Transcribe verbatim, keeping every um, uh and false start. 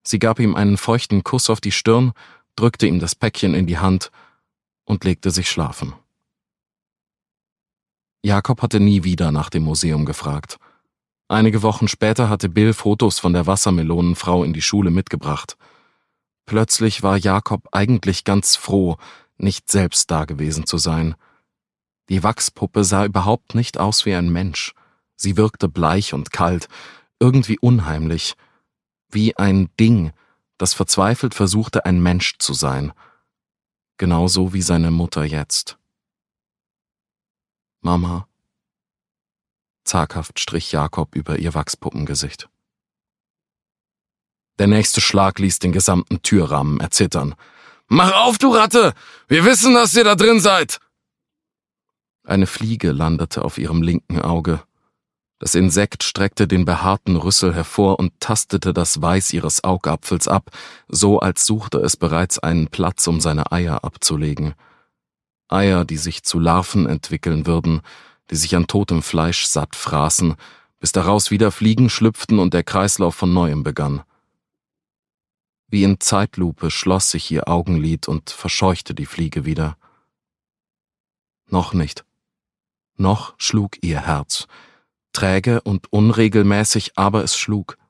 Sie gab ihm einen feuchten Kuss auf die Stirn, drückte ihm das Päckchen in die Hand und legte sich schlafen. Jakob hatte nie wieder nach dem Museum gefragt. Einige Wochen später hatte Bill Fotos von der Wassermelonenfrau in die Schule mitgebracht. Plötzlich war Jakob eigentlich ganz froh, nicht selbst dagewesen zu sein. Die Wachspuppe sah überhaupt nicht aus wie ein Mensch. Sie wirkte bleich und kalt, irgendwie unheimlich, wie ein Ding, das verzweifelt versuchte, ein Mensch zu sein. Genauso wie seine Mutter jetzt. »Mama«, zaghaft strich Jakob über ihr Wachspuppengesicht. Der nächste Schlag ließ den gesamten Türrahmen erzittern. »Mach auf, du Ratte! Wir wissen, dass ihr da drin seid!« Eine Fliege landete auf ihrem linken Auge. Das Insekt streckte den behaarten Rüssel hervor und tastete das Weiß ihres Augapfels ab, so als suchte es bereits einen Platz, um seine Eier abzulegen. Eier, die sich zu Larven entwickeln würden, die sich an totem Fleisch satt fraßen, bis daraus wieder Fliegen schlüpften und der Kreislauf von Neuem begann. Wie in Zeitlupe schloss sich ihr Augenlid und verscheuchte die Fliege wieder. Noch nicht. Noch schlug ihr Herz. Träge und unregelmäßig, aber es schlug.